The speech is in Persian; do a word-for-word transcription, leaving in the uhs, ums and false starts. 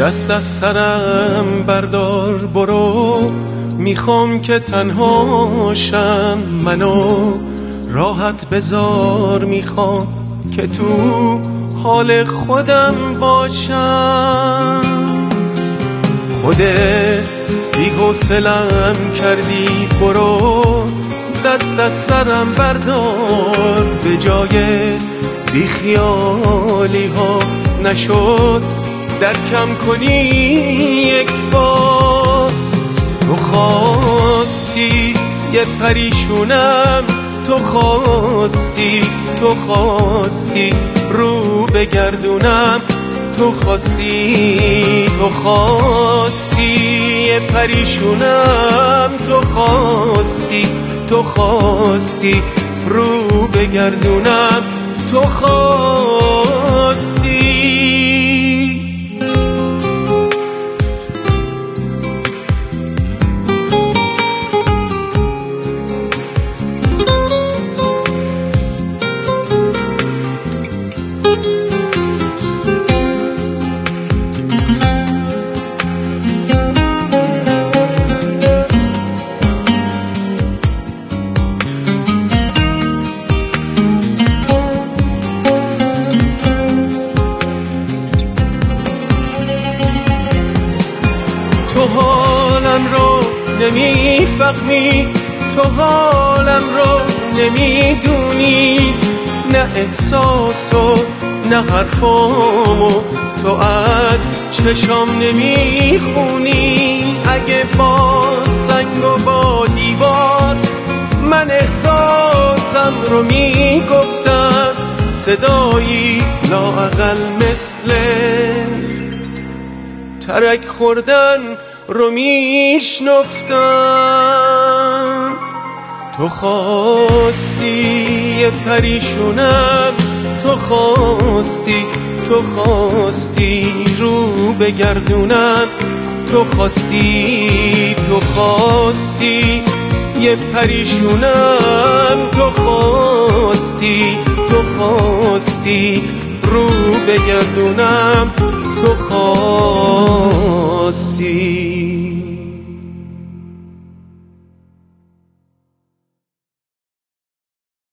دست از سرم بردار برو، میخوام که تنهاشم، منو راحت بذار، میخوام که تو حال خودم باشم. خودت بی‌حوصله‌ام کردی، برو دست از سرم بردار، به جای بیخیالی ها نشد درکم کنی یک بار. تو خواستی یه پریشونم، تو خواستی تو خواستی رو بگردونم، تو خواستی تو خواستی یه پریشونم، تو خواستی تو خواستی رو بگردونم، تو خواستی. تو حالم رو نمیفهمی، تو حالم رو نمیدونی، نه احساس و نه حرفامو تو از چشام نمیخونی. اگه با سنگ و با دیوار من احساسم رو میگفتم، صدایی لااقل مثل ترک خوردن رو میشنفتم. تو خواستی یه پریشونم، تو خواستی تو خواستی رو بگردونم، تو خواستی تو خواستی یه پریشونم، تو خواستی تو خواستی رو بگردونم، تو خواستی.